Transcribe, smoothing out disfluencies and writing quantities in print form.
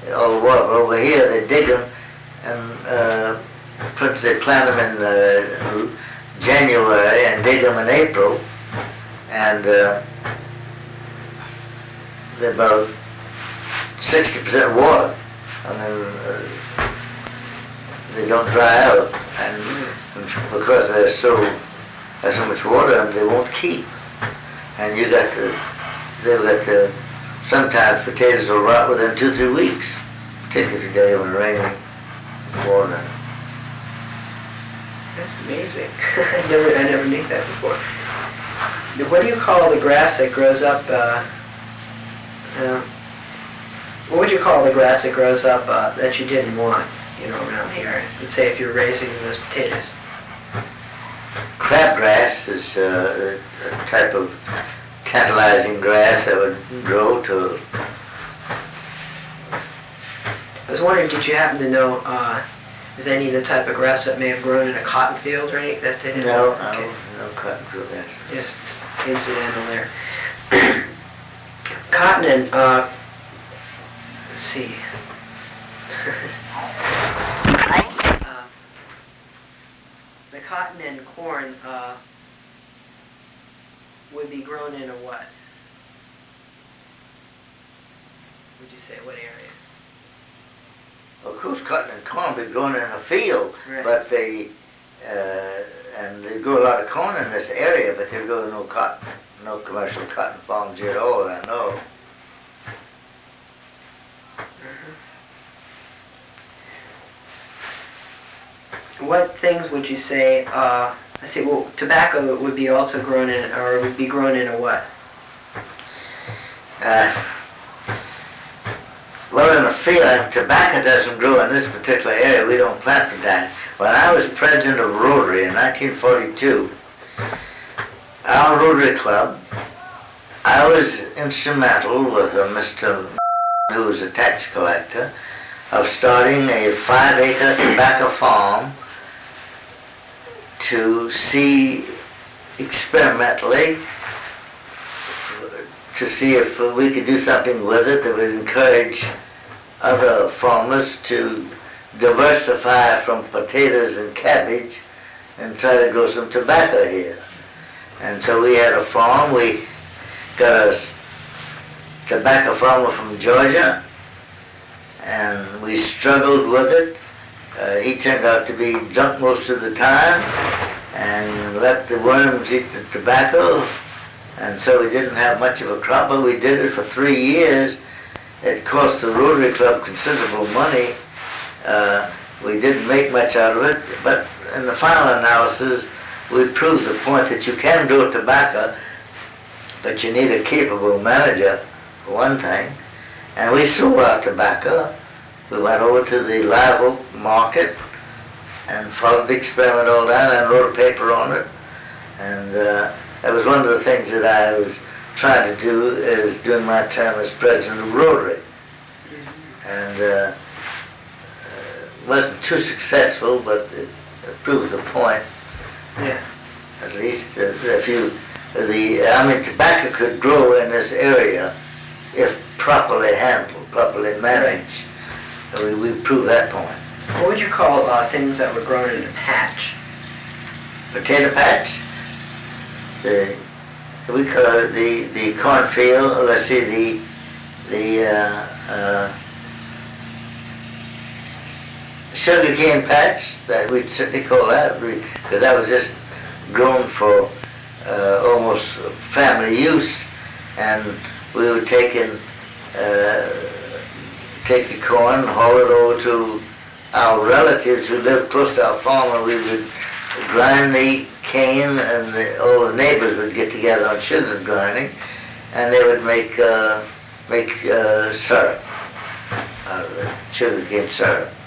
all the water. But over here they dig them, and for instance, they plant them in January and dig them in April, and they're about 60% water. I mean, they don't dry out, and because have so much water, and they won't keep. And they've got to. Sometimes potatoes will rot within 2-3 weeks, particularly if you're when raining water. That's amazing. I never knew that before. What do you call the grass that grows up? What would you call the grass that grows up that you didn't want, around here? Let's say if you're raising those potatoes. Crabgrass is a type of tantalizing grass that would grow to. I was wondering, did you happen to know if any of the type of grass that may have grown in a cotton field or anything that they didn't? No, okay. no cotton grass. Yes, incidental there. Cotton and let's see. The cotton and corn would be grown in a what? Would you say what area? Of course, cotton and corn would be grown in a field, right. But they grow a lot of corn in this area, but they grow no cotton, no commercial cotton farms here at all, I know. What things would you say? Tobacco would be also grown in, or would be grown in a what? Well, in the field, tobacco doesn't grow in this particular area. We don't plant tobacco. When I was president of Rotary in 1942, our Rotary Club, I was instrumental with Mr. who was a tax collector, of starting a 5-acre tobacco farm to see experimentally to see if we could do something with it that would encourage other farmers to diversify from potatoes and cabbage and try to grow some tobacco here. And so we had a farm. We got a tobacco farmer from Georgia, and we struggled with it. He turned out to be drunk most of the time and let the worms eat the tobacco, and so we didn't have much of a crop, but we did it for 3 years. It cost the Rotary Club considerable money. We didn't make much out of it, but in the final analysis, we proved the point that you can grow tobacco, but you need a capable manager, for one thing. And we sold our tobacco. We went over to the Live Oak market and followed the experiment all down and wrote a paper on it. And that was one of the things that I was trying to do is during my term as president of Rotary. And wasn't too successful, but it proved the point. Yeah. At least tobacco could grow in this area if properly handled, properly managed. We proved that point. What would you call things that were grown in a patch? Potato patch. We call it the cornfield. Let's see, the sugar cane patch. That we'd certainly call that, because that was just grown for almost family use, and we would take the corn, haul it over to our relatives who lived close to our farm, and we would grind the cane, and all the neighbors would get together on sugar grinding, and they would make syrup out of it, sugar cane syrup.